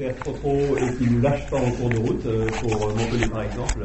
accélère trop et qui ne nous lâche pas en cours de route, pour Montpellier par exemple.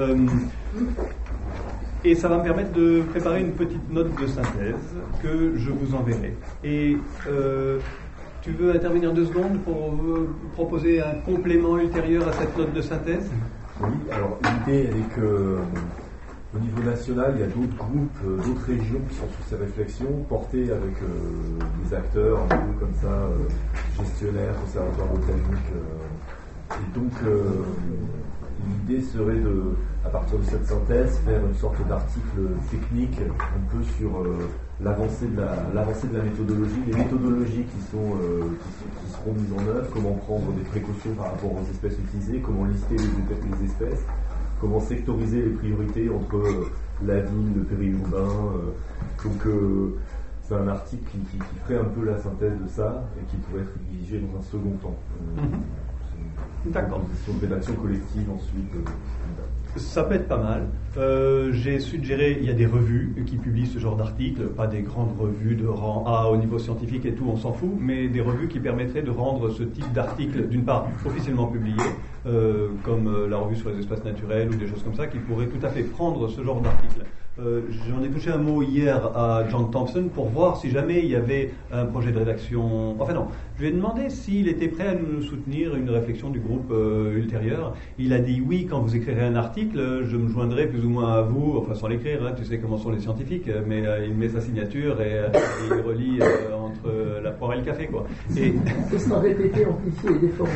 Et ça va me permettre de préparer une petite note de synthèse que je vous enverrai. Et tu veux intervenir 2 secondes pour proposer un complément ultérieur à cette note de synthèse? Oui, alors l'idée est que au niveau national, il y a d'autres groupes, d'autres régions qui sont sur ces réflexions, portées avec des acteurs un peu comme ça, gestionnaires, conservatoires botaniques. Et donc l'idée serait de, à partir de cette synthèse, faire une sorte d'article technique un peu sur l'avancée de la méthodologie, les méthodologies qui seront mises en œuvre, comment prendre des précautions par rapport aux espèces utilisées, comment lister les espèces, comment sectoriser les priorités entre la ville, le périurbain. Donc c'est un article qui ferait un peu la synthèse de ça et qui pourrait être rédigé dans un second temps. D'accord. Une rédaction collective ensuite. Ça peut être pas mal. J'ai suggéré, il y a des revues qui publient ce genre d'articles, pas des grandes revues de rang A au niveau scientifique et tout, on s'en fout, mais des revues qui permettraient de rendre ce type d'article, d'une part, officiellement publié, comme la revue sur les espaces naturels ou des choses comme ça, qui pourraient tout à fait prendre ce genre d'article. J'en ai touché un mot hier à John Thompson pour voir si jamais il y avait un projet de rédaction. Enfin non, je lui ai demandé s'il était prêt à nous soutenir une réflexion du groupe ultérieure. Il a dit oui, quand vous écrirez un article, je me joindrai plus ou moins à vous, enfin sans l'écrire, hein, tu sais comment sont les scientifiques, mais il met sa signature et il relie entre la poire et le café, quoi. Et... Ce sera répété, amplifié et déformé.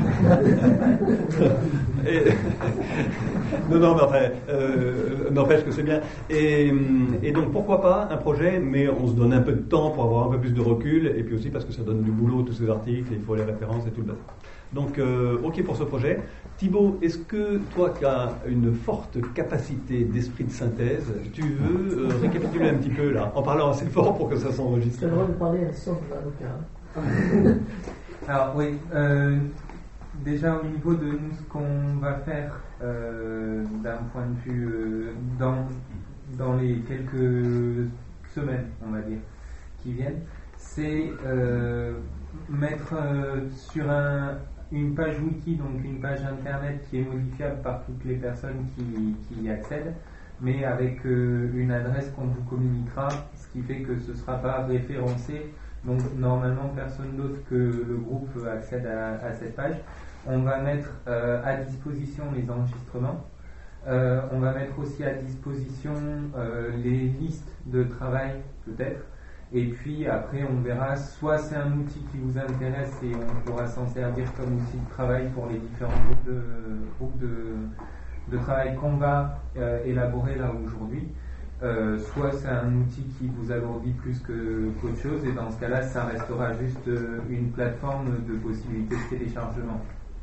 Non, mais enfin, n'empêche que c'est bien. Et donc, pourquoi pas un projet, mais on se donne un peu de temps pour avoir un peu plus de recul, et puis aussi parce que ça donne du boulot, tous ces articles, il faut les références et tout le bazar. Donc, OK pour ce projet. Thibaut, est-ce que toi qui as une forte capacité d'esprit de synthèse, tu veux récapituler un petit peu là, en parlant assez fort pour que ça s'enregistre? Tu as le droit de parler à son avocat. Alors oui, déjà au niveau de nous, ce qu'on va faire d'un point de vue dans les quelques semaines, on va dire, qui viennent, c'est mettre sur une page wiki, donc une page internet qui est modifiable par toutes les personnes qui y accèdent, mais avec une adresse qu'on vous communiquera, ce qui fait que ce ne sera pas référencé. Donc normalement personne d'autre que le groupe accède à cette page. On va mettre à disposition les enregistrements. On va mettre aussi à disposition les listes de travail peut-être. Et puis après on verra, soit c'est un outil qui vous intéresse et on pourra s'en servir comme outil de travail pour les différents groupes de travail qu'on va élaborer là aujourd'hui. Soit c'est un outil qui vous alourdit plus qu'autre chose, et dans ce cas-là, ça restera juste une plateforme de possibilité de téléchargement.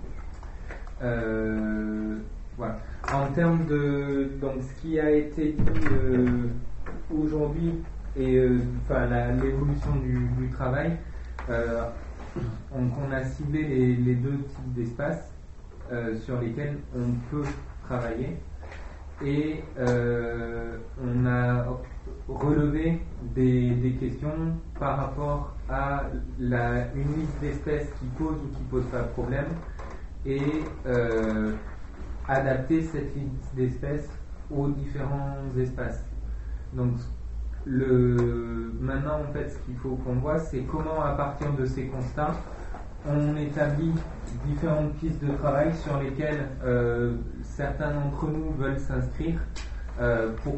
Voilà. En termes de donc, ce qui a été dit aujourd'hui et l'évolution du travail, on a ciblé les 2 types d'espaces sur lesquels on peut travailler. Et on a relevé des questions par rapport à une liste d'espèces qui pose ou qui pose pas de problème, et adapter cette liste d'espèces aux différents espaces. Donc maintenant en fait ce qu'il faut qu'on voit, c'est comment à partir de ces constats on établit différentes pistes de travail sur lesquelles certains d'entre nous veulent s'inscrire pour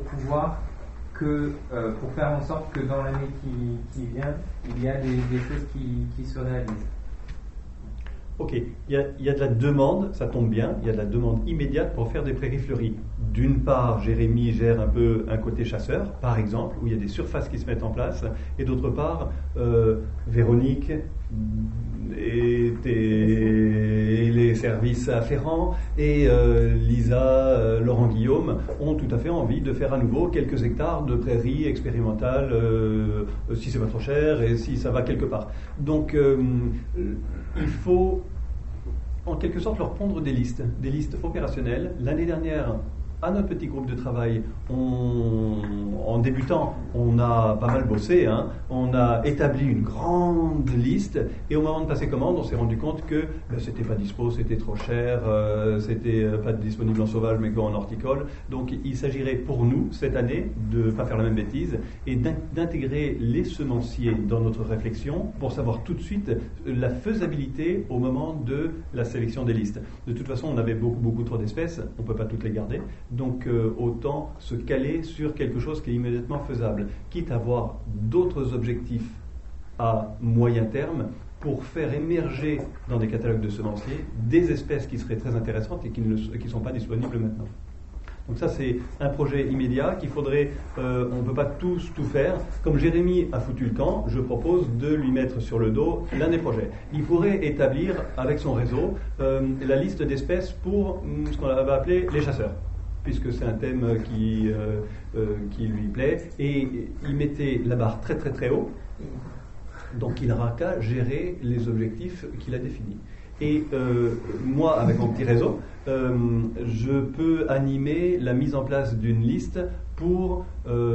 faire en sorte que dans l'année qui vient, il y a des choses qui se réalisent. Ok, il y a de la demande, ça tombe bien, il y a de la demande immédiate pour faire des prairies fleuries. D'une part, Jérémy gère un peu un côté chasseur, par exemple, où il y a des surfaces qui se mettent en place, et d'autre part, Véronique et les services afférents et Lisa, Laurent Guillaume ont tout à fait envie de faire à nouveau quelques hectares de prairies expérimentales, si c'est pas trop cher et si ça va quelque part. Donc, il faut en quelque sorte leur pondre des listes opérationnelles. L'année dernière, à notre petit groupe de travail, en débutant, on a pas mal bossé, hein, on a établi une grande liste, et au moment de passer commande, on s'est rendu compte que c'était pas dispo, c'était trop cher, c'était pas disponible en sauvage mais qu'en horticole. Donc il s'agirait pour nous, cette année, de ne pas faire la même bêtise et d'intégrer les semenciers dans notre réflexion pour savoir tout de suite la faisabilité au moment de la sélection des listes. De toute façon, on avait beaucoup trop d'espèces, on ne peut pas toutes les garder, donc autant se caler sur quelque chose qui est immédiatement faisable, quitte à avoir d'autres objectifs à moyen terme pour faire émerger dans des catalogues de semenciers des espèces qui seraient très intéressantes et qui ne sont pas disponibles maintenant. Donc ça, c'est un projet immédiat qu'il faudrait, on ne peut pas tout faire. Comme Jérémy a foutu le camp, je propose de lui mettre sur le dos l'un des projets. Il pourrait établir avec son réseau la liste d'espèces pour ce qu'on va appeler les chasseurs, puisque c'est un thème qui lui plaît, et il mettait la barre très haut, donc il n'aura qu'à gérer les objectifs qu'il a définis. Et moi, avec mon petit réseau, je peux animer la mise en place d'une liste pour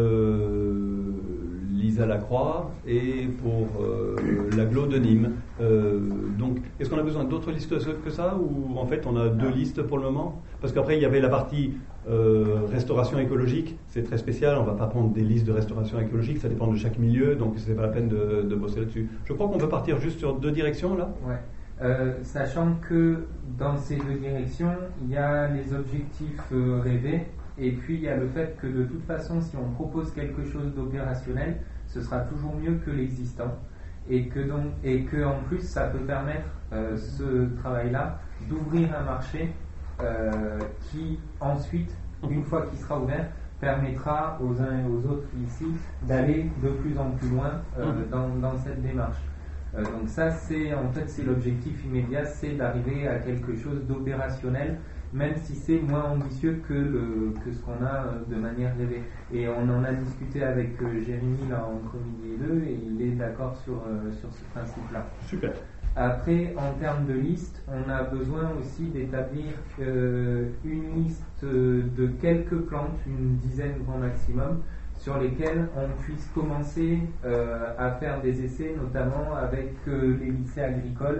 Lisa Lacroix et pour l'agglo de Nîmes. Donc, est-ce qu'on a besoin d'autres listes que ça, ou en fait on a deux listes pour le moment? Parce qu'après il y avait la partie restauration écologique, c'est très spécial, on ne va pas prendre des listes de restauration écologique, ça dépend de chaque milieu, donc c'est pas la peine de bosser là-dessus. Je crois qu'on peut partir juste sur deux directions là. Ouais. Sachant que dans ces deux directions, il y a les objectifs rêvés, et puis il y a le fait que de toute façon, si on propose quelque chose d'opérationnel, ce sera toujours mieux que l'existant, et que en plus ça peut permettre ce travail-là d'ouvrir un marché qui ensuite, une fois qu'il sera ouvert, permettra aux uns et aux autres ici d'aller de plus en plus loin dans cette démarche. Donc ça, c'est l'objectif immédiat, c'est d'arriver à quelque chose d'opérationnel, même si c'est moins ambitieux que ce qu'on a de manière rêvée. Et on en a discuté avec Jérémy là entre midi et deux, et il est d'accord sur ce principe-là. Super. Après, en termes de liste, on a besoin aussi d'établir une liste de quelques plantes, une dizaine grand maximum, sur lesquels on puisse commencer à faire des essais, notamment avec les lycées agricoles,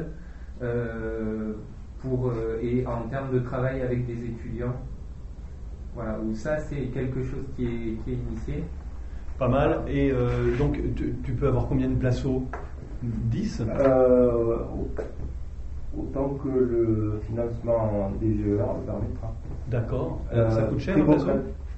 et en termes de travail avec des étudiants. Voilà, où ça c'est quelque chose qui est initié. Pas mal. Et donc tu peux avoir combien de placeaux? 10 Autant que le financement des GER le permettra. D'accord. Ça coûte cher un placeau?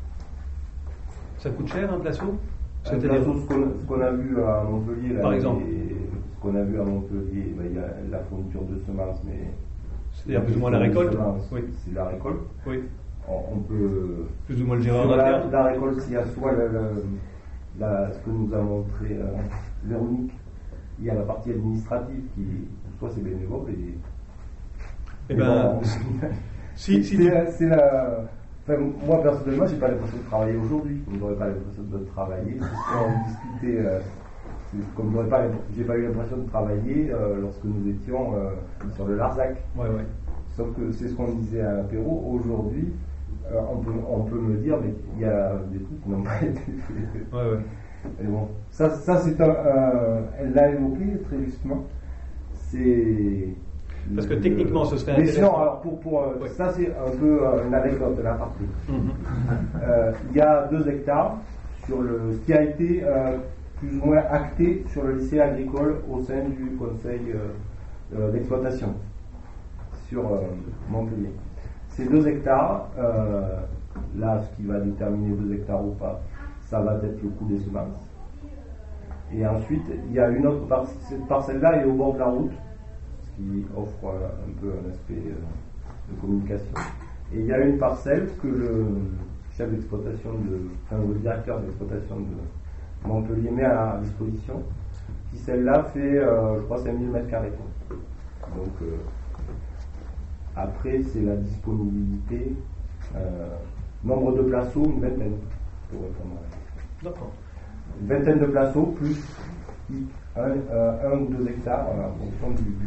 Ça coûte cher un placeau? Ce qu'on a vu à Montpellier, là, par exemple. Ce qu'on a vu à Montpellier, il y a la fourniture de semences, mais c'est-à-dire plus ou moins la récolte. Oui. C'est la récolte. Oui. On peut plus ou moins le gérer en interne. La récolte, s'il y a soit ce que nous a montré Véronique, il y a la partie administrative qui, soit c'est bénévole et ben, c'est la. Enfin, moi personnellement, j'ai pas l'impression de travailler aujourd'hui. Comme j'aurais pas l'impression de travailler, c'est ce qu'on discutait. Comme j'ai pas eu l'impression de travailler lorsque nous étions sur le Larzac. Ouais. Sauf que c'est ce qu'on disait à l'apéro. Aujourd'hui, on peut me dire, mais il y a des trucs qui n'ont pas été faits. Ouais. Et bon, ça c'est elle l'a évoqué très justement. C'est parce que techniquement, ce serait intéressant. Mais sinon, alors ça c'est un peu une anecdote de la partie. Il y a 2 hectares sur ce qui a été plus ou moins acté sur le lycée agricole au sein du conseil d'exploitation sur Montpellier. Ces 2 hectares, là, ce qui va déterminer 2 hectares ou pas, ça va être le coût des semences. Et ensuite, il y a une autre parcelle. Cette parcelle-là est au bord de la route, ce qui offre un peu un aspect de communication. Et il y a une parcelle que le chef d'exploitation, le directeur d'exploitation de Montpellier met à disposition, qui celle-là fait, je crois, 5000 m². Donc, après, c'est la disponibilité. Nombre de placeaux, une vingtaine, pour répondre à la question. D'accord. Une vingtaine de placeaux, plus 1 ou 2 hectares, en fonction du coût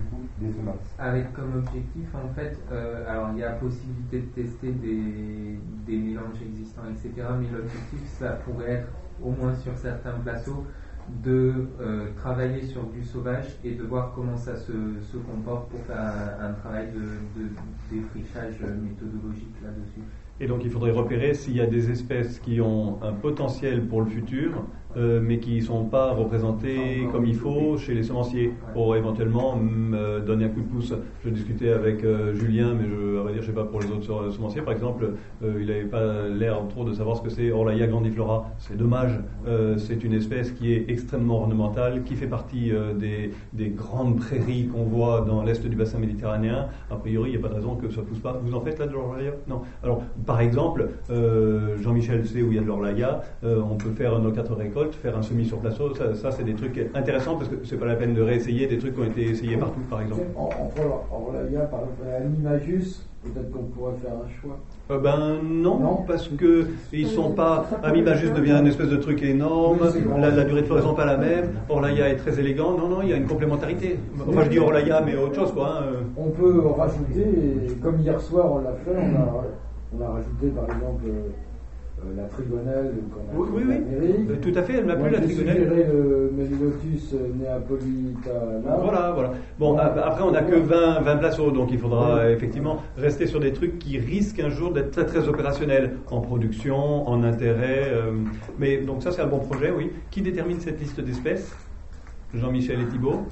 des semences. Avec comme objectif, en fait, alors il y a la possibilité de tester des mélanges existants, etc. Mais l'objectif, ça pourrait être, au moins sur certains plateaux, de travailler sur du sauvage et de voir comment ça se comporte pour faire un travail de défrichage méthodologique là-dessus. Et donc il faudrait repérer s'il y a des espèces qui ont un potentiel pour le futur, mais qui ne sont pas représentées comme il faut chez les semenciers, pour éventuellement donner un coup de pouce. Je discutais avec Julien, mais on va dire, je ne sais pas pour les autres semenciers, par exemple, il n'avait pas l'air trop de savoir ce que c'est Orlaïa grandiflora. C'est dommage, c'est une espèce qui est extrêmement ornementale, qui fait partie des grandes prairies qu'on voit dans l'est du bassin méditerranéen. A priori, il n'y a pas de raison que ça ne pousse pas. Vous en faites là de l'Orlaïa? Non. Alors, par exemple, Jean-Michel sait où il y a de l'Orlaïa, on peut faire nos 4 récoltes, faire un semis sur plateau, ça c'est des trucs intéressants parce que c'est pas la peine de réessayer des trucs qui ont été essayés partout, par exemple. Entre Orlaïa, par exemple, et Amimajus, peut-être qu'on pourrait faire un choix. Non, parce que ils sont pas. Amimajus devient une espèce de truc énorme, la durée de floraison pas la même. Orlaïa est très élégant. Non, il y a une complémentarité. Enfin, je dis Orlaïa, mais autre chose, quoi. On peut rajouter, et comme hier soir on l'a fait, on a rajouté par exemple la trigonelle qu'on a oui. Amérique. Tout à fait, elle m'a plu la trigonelle. J'ai suggéré le Melilotus neapolitana. Voilà. Bon, après on n'a que 20 placeaux, donc il faudra effectivement rester sur des trucs qui risquent un jour d'être très très opérationnels en production, en intérêt. Mais donc ça c'est un bon projet, oui. Qui détermine cette liste d'espèces? Jean-Michel et Thibault?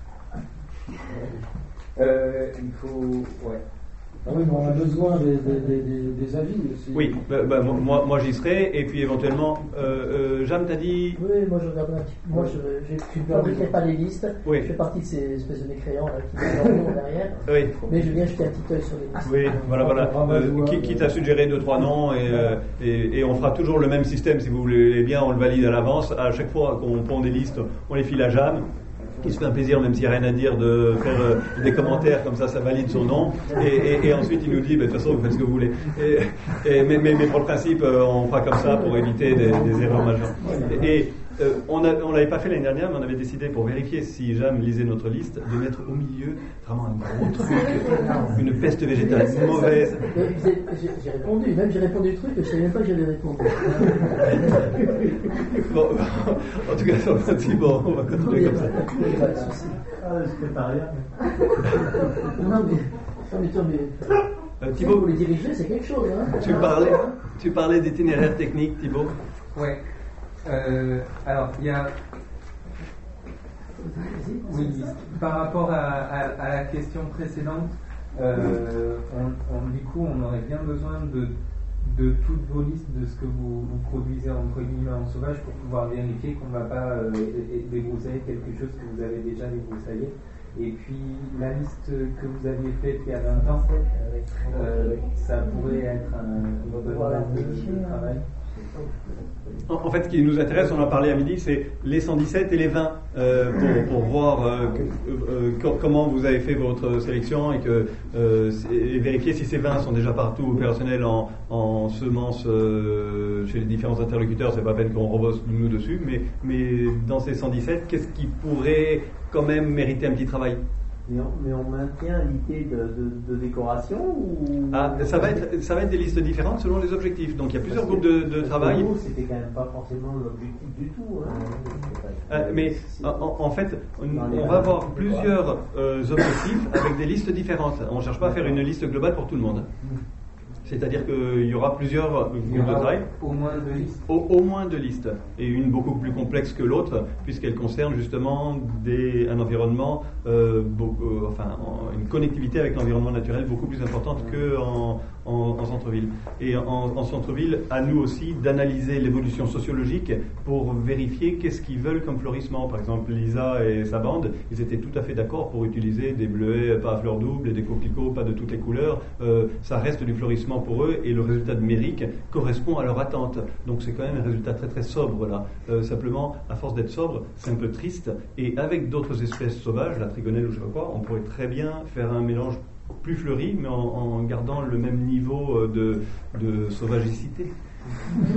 Il faut... Ouais. Ah oui, mais on a besoin des avis aussi. Oui, moi j'y serai, et puis éventuellement, Jeanne t'a dit... Oui, moi je regarde un petit peu. Moi je ne fabriquerai pas les listes. Oui. Je fais partie de ces espèces de mécréants là, qui sont derrière. Oui. Mais je viens jeter un petit œil sur les listes. Oui, voilà. Qui t'a suggéré 2-3 noms, et on fera toujours le même système, si vous voulez bien, on le valide à l'avance. À chaque fois qu'on pond des listes, on les file à Jeanne, qui se fait un plaisir, même s'il n'y a rien à dire, de faire des commentaires, comme ça valide son nom, et ensuite il nous dit, de toute façon vous faites ce que vous voulez. Mais pour le principe, on fera comme ça pour éviter des erreurs majeures. On l'avait pas fait l'année dernière, mais on avait décidé, pour vérifier si Jeanne lisait notre liste, de mettre au milieu vraiment un gros truc, une peste végétale mauvaise. J'ai répondu le truc, je ne savais même pas que j'avais répondu. Bon, en tout cas, sur le principe, on va continuer comme ça. Pas de souci. Je fais pas rien. Mais Thibault, pour les diriger, c'est quelque chose. Hein. Tu parlais d'itinéraire technique, Thibault. Ouais. Alors, il y a... Oui, par rapport à la question précédente, du coup, on aurait bien besoin de toutes vos listes de ce que vous produisez entre guillemets en sauvage pour pouvoir vérifier qu'on ne va pas débroussailler quelque chose que vous avez déjà débroussaillé. Et puis, la liste que vous aviez faite il y a 20 ans, ça pourrait être une bonne base de travail. En fait, ce qui nous intéresse, on en a parlé à midi, c'est les 117 et les 20 pour voir comment vous avez fait votre sélection et vérifier si ces 20 sont déjà partout opérationnels en semences chez les différents interlocuteurs. C'est pas peine qu'on rebosse nous dessus, mais dans ces 117, qu'est-ce qui pourrait quand même mériter un petit travail? Mais on maintient l'idée de décoration ou... Ça va être des listes différentes selon les objectifs. Donc il y a plusieurs groupes de travail. Pour nous, c'était quand même pas forcément l'objectif du tout. Mais en fait, on va avoir plusieurs objectifs avec des listes différentes. On ne cherche pas à faire une liste globale pour tout le monde. C'est-à-dire qu'il y aura plusieurs groupes de travail. Au moins 2 listes. Au moins 2 listes. Et une beaucoup plus complexe que l'autre, puisqu'elle concerne justement un environnement, une connectivité avec l'environnement naturel beaucoup plus importante qu'en centre-ville. Et en centre-ville, à nous aussi d'analyser l'évolution sociologique pour vérifier qu'est-ce qu'ils veulent comme florissement. Par exemple, Lisa et sa bande, ils étaient tout à fait d'accord pour utiliser des bleuets pas à fleurs doubles et des coquelicots pas de toutes les couleurs. Ça reste du florissement pour eux, et le résultat de Méric correspond à leur attente. Donc c'est quand même un résultat très très sobre là. Simplement, à force d'être sobre, c'est un peu triste, et avec d'autres espèces sauvages, la trigonelle ou je sais pas quoi, on pourrait très bien faire un mélange plus fleuri, mais en gardant le même niveau de sauvagicité.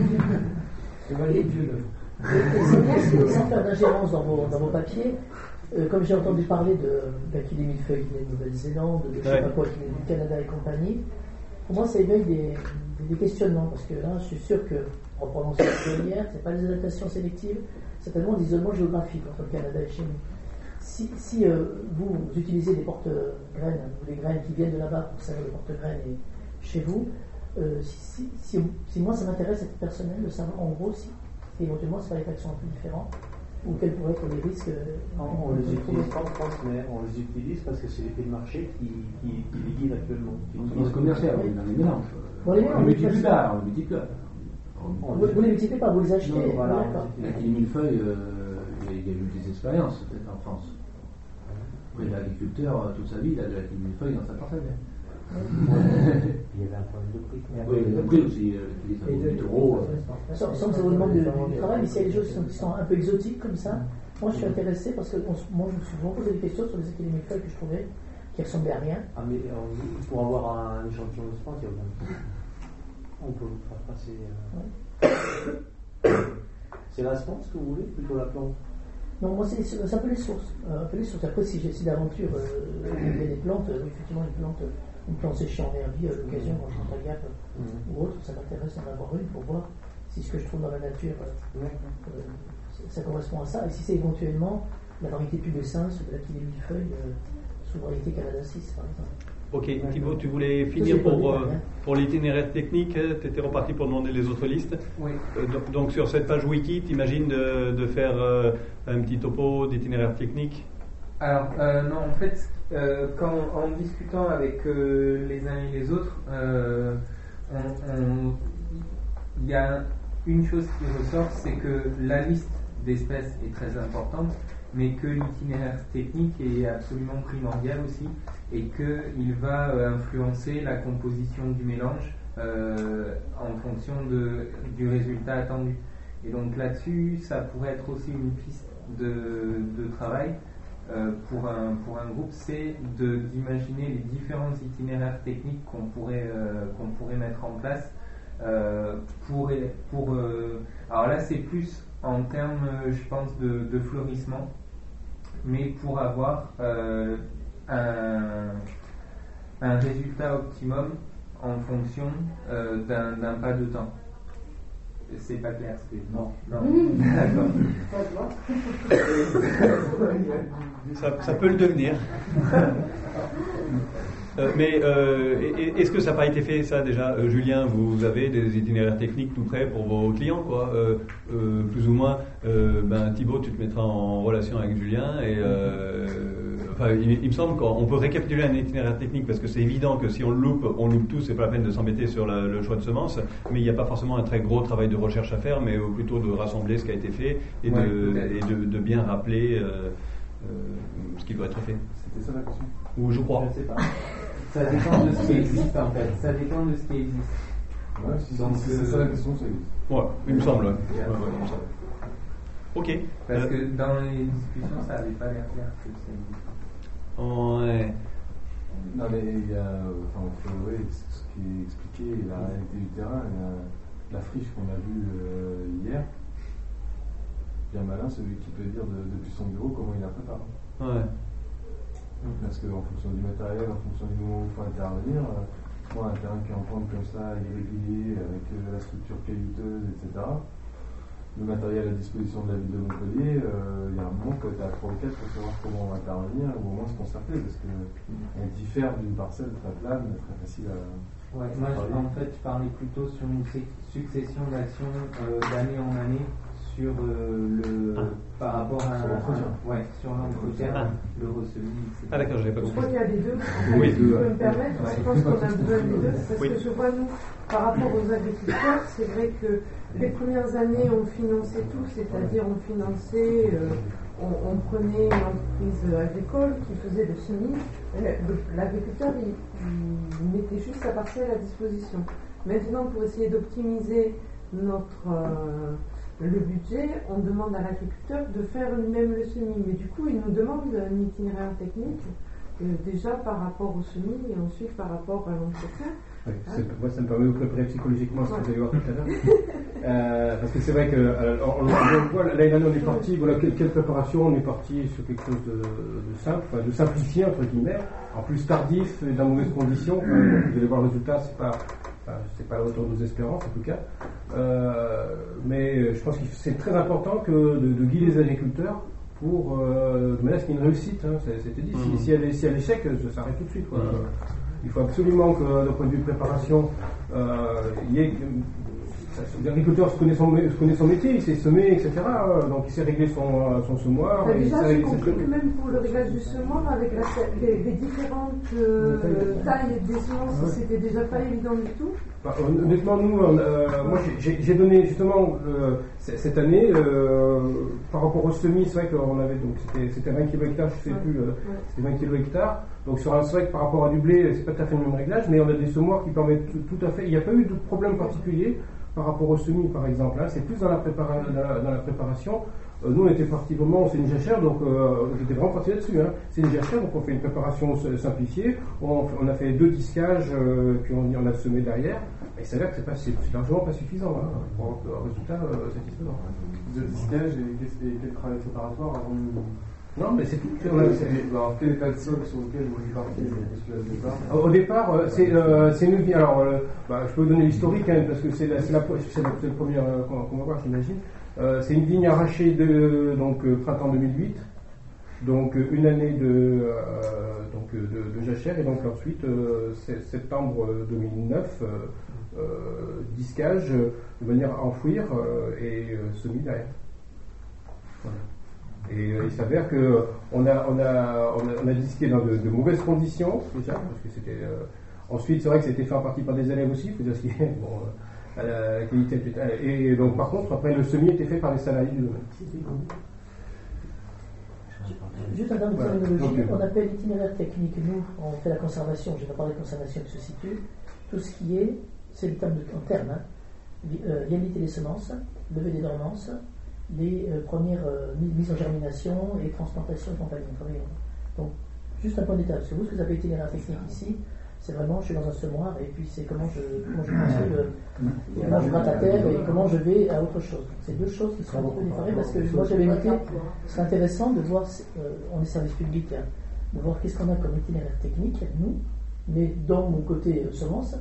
C'est bien, sans faire d'ingérence dans vos papiers. Comme j'ai entendu parler qu'il est millefeuille qui est de Nouvelle-Zélande, de je sais pas quoi, qui est du Canada et compagnie, pour moi ça éveille des questionnements, parce que là je suis sûr que, reprenons ce que hier, c'est pas des adaptations sélectives, c'est tellement d'isolement géographique entre le Canada et chez nous. Si vous utilisez des porte-graines, ou des graines qui viennent de là-bas pour servir de porte-graines et chez vous, si moi ça m'intéresse à titre personnel de savoir en gros si éventuellement c'est pas des actions un peu différentes ou quels pourraient être les risques. On les utilise pas en France, mais on les utilise parce que c'est les prix de marché qui les guident actuellement. On se commercial, on les mélange. On les multiplie pas, on multiplie. Vous les multipliez pas, vous les achetez. Non, voilà, Avec les millefeuilles, il y a eu des expériences peut-être en France. Après, l'agriculteur, toute sa vie, il a de la millefeuille dans sa parcelle. Il y avait un problème de prix. Oui, le prix aussi, il est 8 euros. Sans que ça vous demande du travail, mais s'il y a des choses qui sont un peu exotiques comme ça, moi je suis intéressé parce que moi je me suis souvent posé des questions sur les millefeuilles que je trouvais qui ressemblaient à rien. Ah, mais pour avoir un échantillon de semence, il y a aucun problème. On peut vous faire passer. C'est la semence que vous voulez, plutôt la plante? Non, moi c'est un peu les sources. Après, si d'aventure il y a des plantes, effectivement une plante séchée en herbier à l'occasion quand je rentre à Gap ou autre, ça m'intéresse d'en avoir une pour voir si ce que je trouve dans la nature ça correspond à ça, et si c'est éventuellement la variété pubescens ou de la millefeuille sous variété Canada 6 par exemple. Ok, Thibaut, tu voulais finir pour l'itinéraire technique, tu étais reparti pour demander les autres listes. Oui. Donc sur cette page wiki, t'imagines de faire un petit topo d'itinéraire technique? Alors, non, en fait, en discutant avec les uns et les autres, il y a une chose qui ressort, c'est que la liste d'espèces est très importante, mais que l'itinéraire technique est absolument primordial aussi, et qu'il va influencer la composition du mélange en fonction du résultat attendu. Et donc là-dessus, ça pourrait être aussi une piste de travail pour un groupe, c'est d'imaginer les différents itinéraires techniques qu'on pourrait mettre en place alors là c'est plus en termes je pense de fleurissement, mais pour avoir un résultat optimum en fonction d'un pas de temps. C'est pas clair ce que je dis. Non. D'accord. Ça peut le devenir. Mais est-ce que ça n'a pas été fait ça déjà, Julien? Vous avez des itinéraires techniques tout prêts pour vos clients, quoi, plus ou moins. Thibaut, tu te mettras en relation avec Julien et il me semble qu'on peut récapituler un itinéraire technique parce que c'est évident que si on loupe tout, c'est pas la peine de s'embêter sur le choix de semences, mais il n'y a pas forcément un très gros travail de recherche à faire, mais plutôt de rassembler ce qui a été fait et de bien rappeler ce qui doit être fait. C'était ça la question? Ou je crois. Je ne sais pas. Ça dépend de ce qui existe en fait. Ça dépend de ce qui existe. Ouais, donc c'est ça la question, ça existe. Ouais, il me semble. Ouais, comme ça. Ok. Parce que dans les discussions, ça n'avait pas l'air clair que ça existe. Ouais. Non mais il y a, ce qui est expliqué, la réalité du terrain, la friche qu'on a vue hier. Bien malin celui qui peut dire depuis son bureau comment il la prépare. Ouais. Parce qu'en fonction du matériel, en fonction du moment où il faut intervenir, moi un terrain qui est en pente comme ça, irrégulier, avec la structure caillouteuse, etc. Le matériel à disposition de la ville de Montpellier, il y a un moment que tu as 3 ou 4 pour savoir comment on va intervenir, ou au moins se concerter, parce qu'on diffère d'une parcelle très plane, très facile à... Ouais, moi en fait je parlais plutôt sur une succession d'actions d'année en année sur par rapport à sur l'entretien, le ressemis, etc. Ah d'accord, je n'avais pas Je compris. crois qu'il y a les deux. Oui. Si je peux me permettre, je pense qu'on a besoin des deux. Parce que je vois, nous, par rapport aux agriculteurs, c'est vrai que les premières années, on finançait tout, c'est-à-dire on finançait, on prenait une entreprise agricole qui faisait le semis. L'agriculteur, il mettait juste sa parcelle à disposition. Maintenant, pour essayer d'optimiser le budget, on demande à l'agriculteur de faire lui-même le semis. Mais du coup, il nous demande un itinéraire technique déjà par rapport au semis et ensuite par rapport à l'entretien. Oui, moi, ça me permet de vous préparer psychologiquement ce que vous allez voir tout à l'heure. Parce que c'est vrai que on voit, l'année dernière, on est parti, voilà, quelle préparation, on est parti sur quelque chose de simple, enfin, de simplifié, entre guillemets, en plus tardif, dans de mauvaises conditions. Vous allez voir le résultat, c'est pas à la hauteur de nos espérances, en tout cas. Mais je pense que c'est très important de guider les agriculteurs pour de manière à ce qu'il y ait une réussite. Hein, c'était dit. Si elle est l'échec, ça s'arrête tout de suite. Quoi. Il faut absolument que, d'un point de vue préparation, il y ait. L'agriculteur se connaît son métier, il sait semer, etc. Donc il sait régler son semoir. Déjà, j'ai compris que même pour le réglage du semoir, avec les différentes tailles des semences, c'était déjà pas évident du tout. Honnêtement, nous, moi j'ai donné justement cette année, par rapport au semis, c'est vrai qu'on avait, donc c'était 20 kg hectare, je ne sais plus, c'était 20 kg hectare. Donc c'est vrai que par rapport à du blé, c'est pas tout à fait le même réglage, mais on a des semoirs qui permettent tout à fait, il n'y a pas eu de problème particulier par rapport au semis, par exemple. Hein. C'est plus dans la préparation. Nous, on était partis vraiment, c'est une jachère, donc j'étais vraiment parti là-dessus. Hein. C'est une jachère, donc on fait une préparation simplifiée. On a fait 2 disquages, puis on a semé derrière. Et il s'avère que c'est largement pas suffisant hein, pour avoir un résultat satisfaisant. 2 disquages et quel travail préparatoire avant de... Non, mais c'est tout. Alors, quel état de sol sur lequel vous êtes parti au départ, c'est une vie. Alors, je peux vous donner l'historique, hein, parce que c'est le premier qu'on va voir, j'imagine. C'est une vigne arrachée donc printemps 2008, donc une année de jachère, et donc ensuite septembre 2009, disquage de manière à enfouir et semis derrière. Voilà. Et il s'avère qu'on a disqué dans de mauvaises conditions, déjà, parce que c'était. Ensuite, c'est vrai que c'était fait en partie par des élèves aussi, il faut dire ce qui est. Bon, la qualité. Et donc, par contre, après, le semis était fait par des salariés du domaine. Juste en termes de terminologie, on appelle l'itinéraire technique, nous, on fait la conservation, je vais parler de conservation qui se situe, tout ce qui est, c'est le terme en termes, hein, viabilité des semences, levée des dormances, les premières mises en germination et transplantation et compagnie. Donc, juste un point d'étape. C'est vous ce que vous appelez itinéraire technique ici. C'est vraiment, je suis dans un semoir et puis c'est comment je gratte à terre et comment je vais à autre chose. C'est 2 choses qui sont un petit peu différées parce que moi j'avais noté, c'est intéressant de voir, on est service public, hein, de voir qu'est-ce qu'on a comme itinéraire technique, nous, mais dans mon côté semence.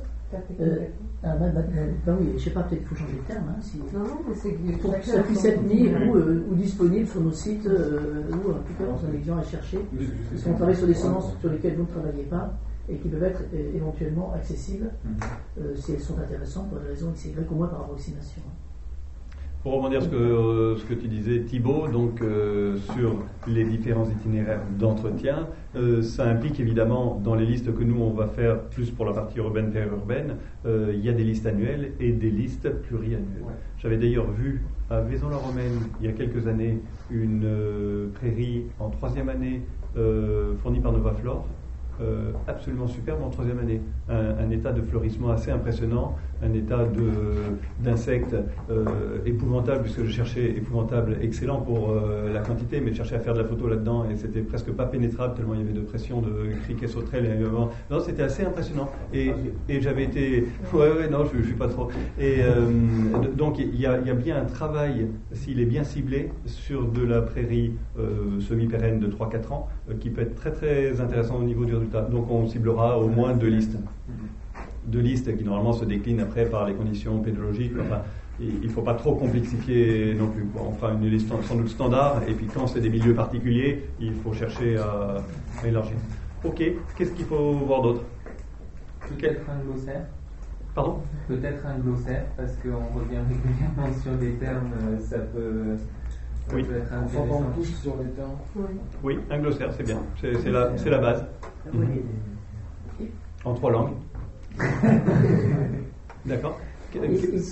Oui, je sais pas, peut-être qu'il faut changer de terme. Hein, non, mais c'est pour que ça puisse être mis ou disponible sur nos sites, ou en tout cas on a les gens à chercher. Parce qu'on travaille sur des semences sur lesquelles vous ne travaillez pas et qui peuvent être éventuellement accessibles si elles sont intéressantes pour des raisons X, Y, au moins par approximation. Pour rebondir sur ce que tu disais, Thibaut, donc sur les différents itinéraires d'entretien, ça implique évidemment dans les listes que nous on va faire plus pour la partie urbaine périurbaine, il y a des listes annuelles et des listes pluriannuelles. Ouais. J'avais d'ailleurs vu à Vaison-la-Romaine il y a quelques années une prairie en 3e année fournie par Novaflore. Absolument superbe en 3e année, un état de fleurissement assez impressionnant, un état d'insectes épouvantable, puisque je cherchais épouvantable, excellent pour la quantité, mais je cherchais à faire de la photo là-dedans et c'était presque pas pénétrable tellement il y avait de pression de criquets, sauterelles. Non, c'était assez impressionnant et j'avais été non, je suis pas trop et donc il y a bien un travail, s'il est bien ciblé, sur de la prairie semi-pérenne de 3-4 ans qui peut être très très intéressant au niveau du résultat. Donc on ciblera au moins 2 listes. 2 listes qui normalement se déclinent après par les conditions pédologiques. Enfin, il ne faut pas trop complexifier non plus. On fera une liste sans doute standard, et puis quand c'est des milieux particuliers, il faut chercher à élargir. Ok, qu'est-ce qu'il faut voir d'autre? Peut-être un glossaire. Pardon? Peut-être un glossaire, parce qu'on revient régulièrement sur des termes, ça peut... Oui. On s'entend tous sur les termes. Oui, un glossaire, c'est bien. C'est la base. En 3 langues. D'accord. Un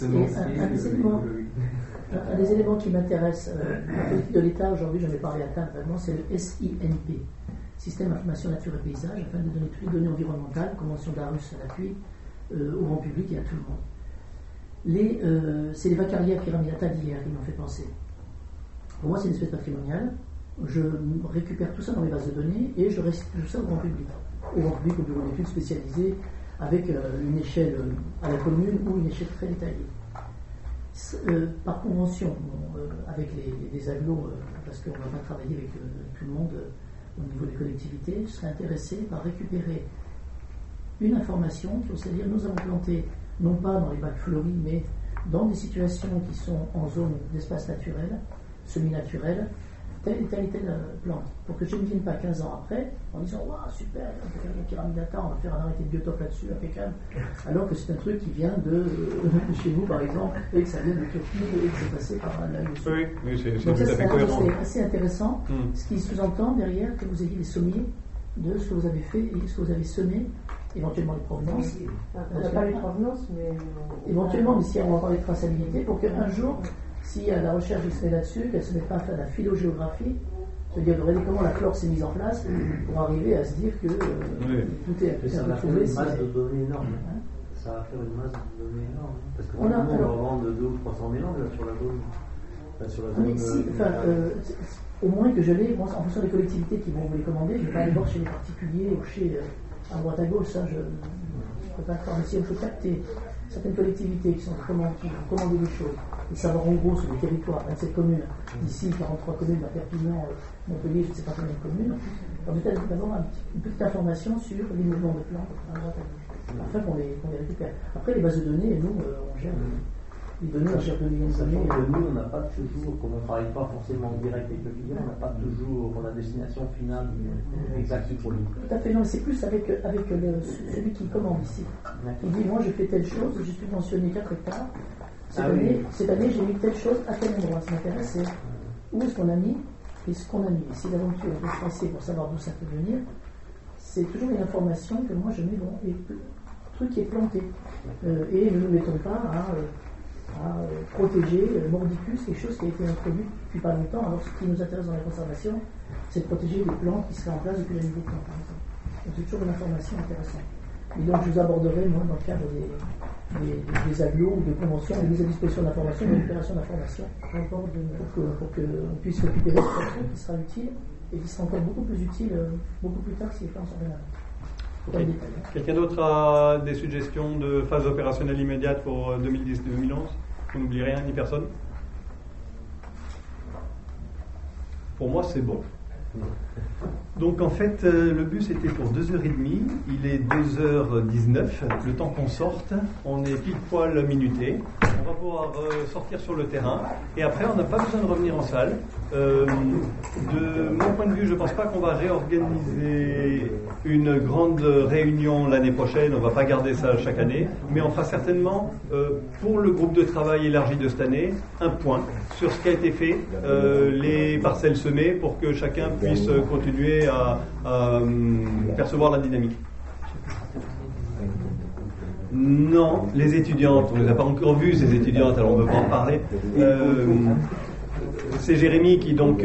des éléments qui m'intéresse la politique de l'État aujourd'hui, j'en ai parlé à table vraiment, c'est le SINP, Système Information Nature et Paysage, afin de donner toutes les données environnementales, Convention d'Aarhus à l'appui, au grand public et à tout le monde. C'est les vacarières qui ramènent à d'hier qui m'ont fait penser. Pour moi, c'est une espèce patrimoniale. je récupère tout ça dans les bases de données et je restitue tout ça au grand public, au bureau d'études spécialisé avec une échelle à la commune ou une échelle très détaillée. Par convention, avec les agglos, parce qu'on ne va pas travailler avec tout le monde au niveau des collectivités, je serais intéressé par récupérer une information, c'est-à-dire nous avons planté, non pas dans les bacs fleuris, mais dans des situations qui sont en zone d'espace naturel, semi-naturel, telle et telle plante, pour que je ne vienne pas 15 ans après en disant waouh super, on peut faire une pyramide data, on va faire un arrêté de biotope là-dessus, impeccable, alors que c'est un truc qui vient de chez vous par exemple, et que ça vient de Turquie et que c'est passé par là dessus. Oui, c'est donc tout à fait cohérent. C'est assez intéressant, ce qui sous-entend derrière que vous ayez les sommiers de ce que vous avez fait et ce que vous avez semé, éventuellement les provenances. On n'a pas les provenances, mais éventuellement, mais si on va avoir les traçabilités, pour qu'un jour, si la recherche se fait là-dessus, qu'elle ne se mette pas à faire de la phylogéographie, c'est-à-dire de regarder comment la flore s'est mise en place pour arriver à se dire que tout est ça va faire retrouvé. une masse de données énorme. Ça va faire une masse de données énorme. Parce que on va vendre 200 ou 300 mélanges là, sur la zone. Mais si, au moins que je l'ai, moi, en fonction des collectivités qui vont vous les commander, je ne vais pas aller voir chez les particuliers ou chez à droite à gauche, ça je ne peux pas le faire. Mais si on peut capter certaines collectivités qui vont commander des choses et savoir en gros sur les territoires, 27 communes, d'ici 43 communes, à Perpignan, Montpellier, je ne sais pas combien de communes, on peut peut-être avoir une petite information sur les mouvements de plantes à droite à gauche, afin qu'on les récupère. Après, les bases de données, nous, on gère les données, on gère 2 millions de données. Nous, on n'a pas toujours, comme on ne travaille pas forcément en direct avec le client, on n'a pas toujours la destination finale exacte pour lui. Tout à fait, non, c'est plus avec celui qui commande ici. Il dit, moi, je fais telle chose, j'ai subventionné 4 hectares. Cette année, j'ai mis telle chose à tel endroit. Ce qui m'intéresse, c'est où est-ce qu'on a mis et ce qu'on a mis. Et si l'aventure est passée pour savoir d'où ça peut venir, c'est toujours une information que moi je mets dans le truc qui est planté. Et ne nous mettons pas à protéger Mordicus, quelque chose qui a été introduit depuis pas longtemps. Alors, ce qui nous intéresse dans la conservation, c'est de protéger des plantes qui seraient en place depuis la niveau plan, par exemple. Donc, c'est toujours une information intéressante. Et donc, je vous aborderai, moi, dans le cadre des agglos ou des conventions, de mise à disposition d'informations, de récupération d'informations, pour qu'on puisse récupérer ce truc qui sera utile et qui sera encore beaucoup plus utile beaucoup plus tard si les plans sont bien avant. Okay. Quelqu'un d'autre a des suggestions de phase opérationnelle immédiate pour 2010-2011 ? On n'oublie rien, ni personne ? Pour moi, c'est bon. Donc en fait, le bus était pour 2h30, il est 2h19, le temps qu'on sorte, on est pile poil minuté, on va pouvoir sortir sur le terrain, et après on n'a pas besoin de revenir en salle. De mon point de vue, je ne pense pas qu'on va réorganiser une grande réunion l'année prochaine, on ne va pas garder ça chaque année, mais on fera certainement, pour le groupe de travail élargi de cette année, un point sur ce qui a été fait, les parcelles semées, pour que chacun puisse continuer à percevoir la dynamique. Non, les étudiantes, on ne les a pas encore vues, ces étudiantes, alors on ne peut pas en parler. C'est Jérémy qui donc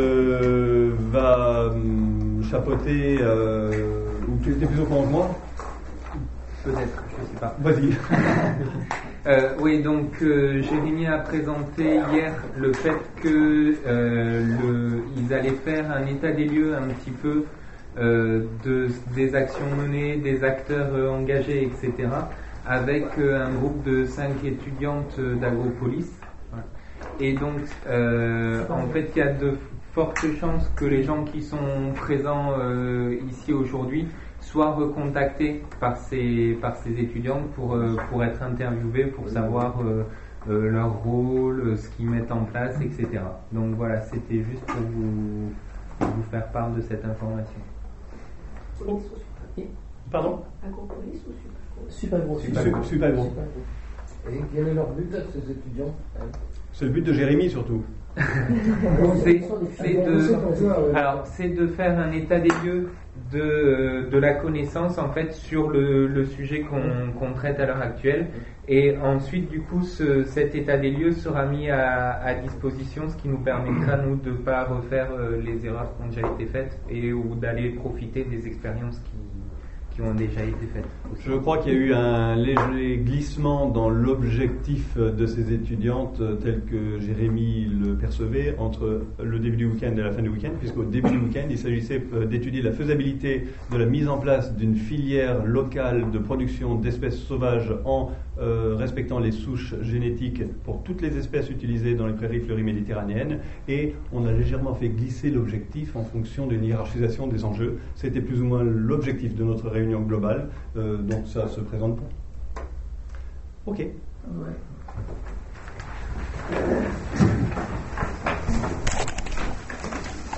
va chapeauter, ou tu étais plus au courant que moi ? Peut-être, je ne sais pas. Vas-y. Oui, donc Jérémy a présenté hier le fait que ils allaient faire un état des lieux un petit peu des actions menées, des acteurs engagés, etc. avec un groupe de 5 étudiantes d'Agropolis. Et donc, en fait, il y a de fortes chances que les gens qui sont présents ici aujourd'hui soient recontactés par ces étudiantes pour être interviewés, pour savoir leur rôle, ce qu'ils mettent en place, etc. Donc voilà, c'était juste pour vous faire part de cette information. Oh. Pardon ? Agropolis ou Supergros. Supergros. Et quel est leur but, là, ces étudiants ? C'est le but de Jérémy surtout. C'est de faire un état des lieux de la connaissance en fait sur le sujet qu'on traite à l'heure actuelle, et ensuite du coup cet état des lieux sera mis à disposition, ce qui nous permettra nous de ne pas refaire les erreurs qui ont déjà été faites ou d'aller profiter des expériences qui qui ont déjà été faites. Je crois qu'il y a eu un léger glissement dans l'objectif de ces étudiantes tel que Jérémy le percevait entre le début du week-end et la fin du week-end, puisqu'au début du week-end, il s'agissait d'étudier la faisabilité de la mise en place d'une filière locale de production d'espèces sauvages en respectant les souches génétiques pour toutes les espèces utilisées dans les prairies fleuries méditerranéennes, et on a légèrement fait glisser l'objectif en fonction d'une hiérarchisation des enjeux. C'était plus ou moins l'objectif de notre réunion globale, donc ça se présente pas. Ok. Ouais.